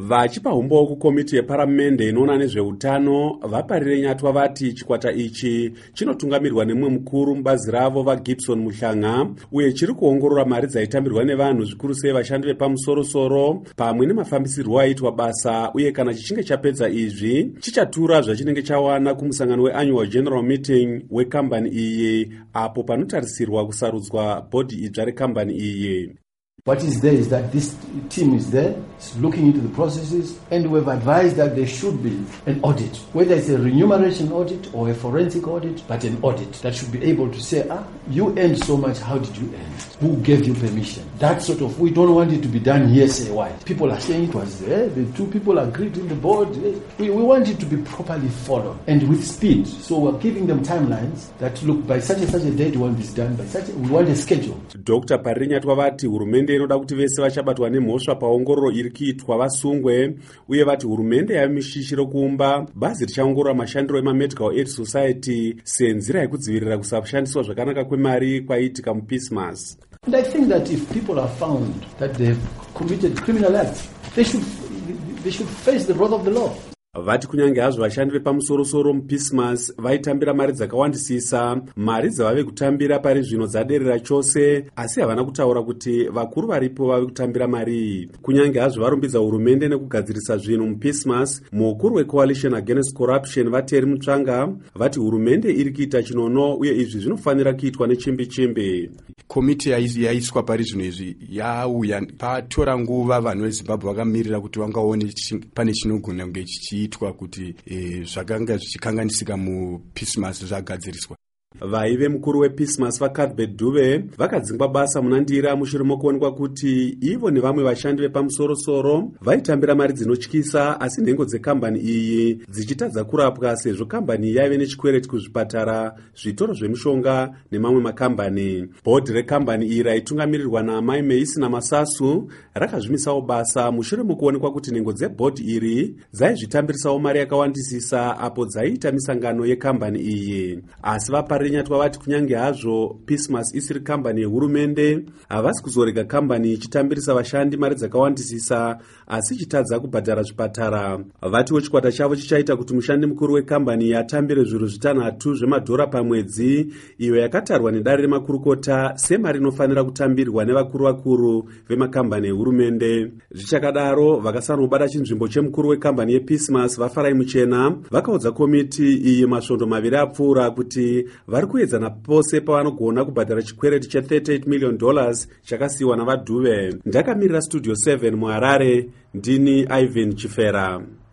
Vachipa umbo kukomiti yeparamende inoona nezveutano vaparire nyatwa vati chikwata ichi chinotungamirwa nemwe mukuru mubazi ravo vaGibson Muhlanga uye chiri kuongorora mari dzaitambirwa nevanhu zvikuru sei vashandi vepamusoro-soro pamwe nemafambisirwo aitwa basa, uye kana chichinge chapedza izvi chichatura zvachinenge chawana kumusangano weannual general meeting wekambani iyi apo panotarisirwa kusarudzwa bhodhi idzva rekambani iyi. What is there is that this team is there, it's looking into the processes, and we've advised that there should be an audit, whether it's a remuneration audit or a forensic audit, but an audit that should be able to say, you earned so much, how did you earn it? Who gave you permission? That sort of, we don't want it to be done hearsay-wise. People are saying it was there, the two people agreed in the board. We want it to be properly followed and with speed. So we're giving them timelines that look, by such and such a date we want this done, by such we want a schedule. Dr. Parinya Twavati, hurumende inoda kuti vese vachabatwa nemhosva paongororo iri kuitwa vasungwe, uye vati hurumende yamishishiro kuumba bazi richaongorora mashandiro emamedical aid society senzira yekudzivirira kusashandiswa zvakanaka kwemari kwaiitika muPismas. And I think that if people are found that they've committed criminal acts, they should face the wrath of the law. Vati kunyange hazvo vashandi vepamusoro-soro muPismas vaitambira mari dzakawandisisa, mari dzavave kutambira pari zvino dzaderera chose, asi havana kutaura kuti vakuru varipo vave kutambira mari iyi. Kunyange hazvo varumbidza hurumende nekugadzirisa zvinhu muPismas, mukuru weCoalition Against Corruption Vateri Mutsvanga vati hurumende iri kuita chinono uye izvi zvinofanira kuitwa nechimbi-chimbi. Komiti yaiswa pari zvino izvi yauya patora nguva vanhu veZimbabwe vakamirira kuti vangaone pane chinogona kunge chichiitwa kuti zvakanga zvichikanganisika muPismas zvagadziriswa. Vaive mukuru wePismas vaCuthbert Dube vakadzingwa basa munandira mushure mokuonekwa kuti ivo nevamwe vashandi vepamusoro-soro vaitambira mari dzinotyisa, asi nhengo dzekambani iyi dzichitadza kurapwa sezvo kambani iyi yaive nechikwereti kuzvipatara, zvitoro zvemishonga nemamwe makambani. Bhodhi rekambani iyi raitungamirirwa naamai Meisina Masasu rakazvimisawo basa mushure mokuonekwa kuti nhengo dzebhodhi iri dzaizvitambirisawo mari yakawandisisa apo dzaiita misangano yekambani iyi. Asi Nyatwa vati kunyange hazvo Pismas isiri kambani yehurumende, havasi kuzorega kambani ichitambirisa vashandi mari dzakawandisisa asi chitadza kubhadhara zvipatara. Vatiwo chikwata chavo chichaita kuti mushandi mukuru wekambani atambire zviru zvitanhatu zvemadhora pamwedzi, iyo yakatarwa nedare remakurukota semari inofanira kutambirwa nevakuru vemakambani ehurumende. Zvichakadaro, vakasanobata chinzvimbo chemukuru wekambani yePismas vaFarai Muchena vakaudza komiti iyi masvondo maviri apfuura kuti vari kuedzana pose pavanogona kubhadhara chikwereti che$38 million chakasiyiwa navaDhuve. Ndakamirira Studio 7 muHarare, ndini Ivan Chifera.